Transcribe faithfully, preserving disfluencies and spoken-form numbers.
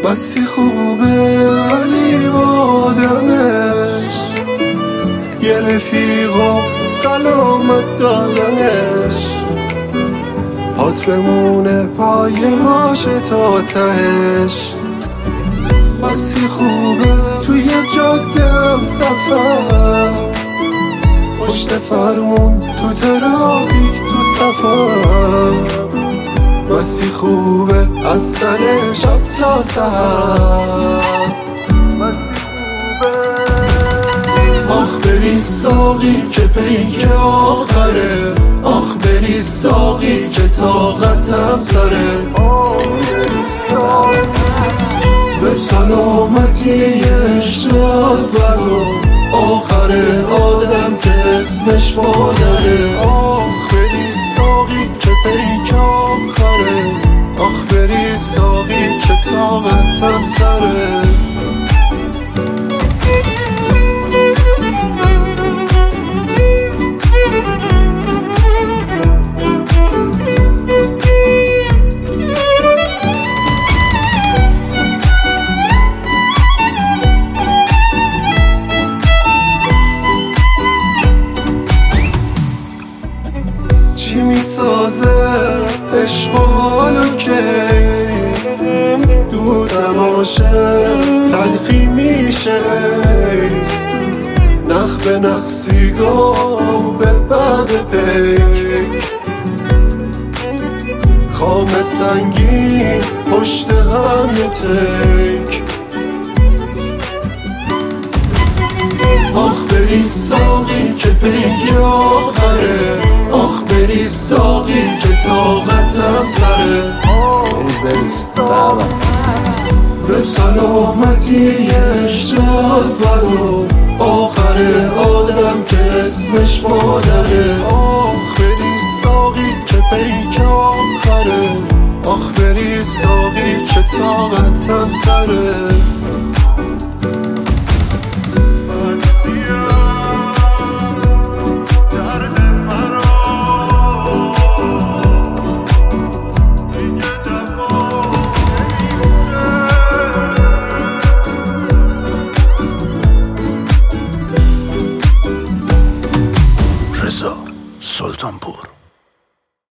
بسی خوبه ولی با آدمش یه رفیق و سلامت دادنش پات بمونه پای ماشه تا تهش. بسی خوبه توی جاده هم سفر پشت فرمون تو ترافیک تو سفر بسی خوبه از سر شب تا سحر. آخ بری ساقی که پیک آخره آخ بری ساقی که طاقتم سره به سلامتی اشرف و آخر آدم که اسمش مادره. آخ بری ساقی که پیک آخره آخ بری ساقی که طاقتم سره. چی میسازه عشق و حالو که دودم باشه تلخی میشه نخ به نخ سیگار به بعد پیک خام سنگین پشت هم یه تک. آخ بری ساقی که پیک آخره آخ بری ساقی که طاقتم سره بریز بریز بابا به سلامتی اشرف و آخر آدم که اسمش مادره. آخ بری ساقی که پیک آخره آخ بری ساقی که طاقتم سره.